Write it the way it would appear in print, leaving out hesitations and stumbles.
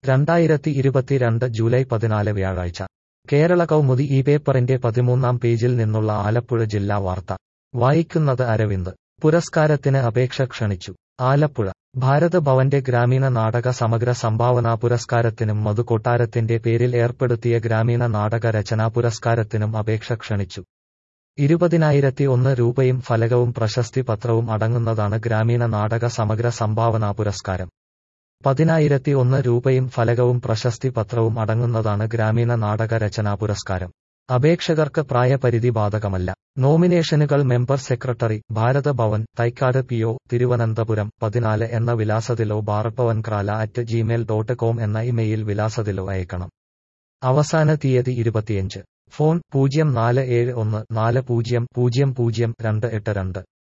2022 July 14 വ്യാഴാഴ്ച കേരള കൗമുദി ഈ പേപ്പറിന്റെ 13-ാം പേജിൽ നിന്നുള്ള ആലപ്പുഴ ജില്ലാ വാർത്ത വായിക്കുന്നത് അരവിന്ദ്. പുരസ്കാരത്തിന് അപേക്ഷ ക്ഷണിച്ചു. ആലപ്പുഴ ഭാരത് ഭവന്റെ ഗ്രാമീണ നാടക സമഗ്ര സംഭാവനാ പുരസ്കാരത്തിനും മധു കൊട്ടാരത്തിന്റെ പേരിൽ ഏർപ്പെടുത്തിയ ഗ്രാമീണ നാടക രചനാ പുരസ്കാരത്തിനും അപേക്ഷ ക്ഷണിച്ചു. 20,001 രൂപയും ഫലകവും പ്രശസ്തി പത്രവും അടങ്ങുന്നതാണ് ഗ്രാമീണ നാടക സമഗ്ര സംഭാവനാ പുരസ്കാരം. 10,001 രൂപയും ഫലകവും പ്രശസ്തി പത്രവും അടങ്ങുന്നതാണ് ഗ്രാമീണ നാടക രചനാ പുരസ്കാരം. അപേക്ഷകർക്ക് പ്രായപരിധി ബാധകമല്ല. നോമിനേഷനുകൾ member secretary, Bharat Bhavan, Thycaud PO, Thiruvananthapuram 14 എന്ന വിലാസത്തിലോ bharatbhavankerala@gmail.com എന്ന ഇമെയിൽ വിലാസത്തിലോ അയക്കണം. അവസാന തീയതി 25. ഫോൺ 047140000282.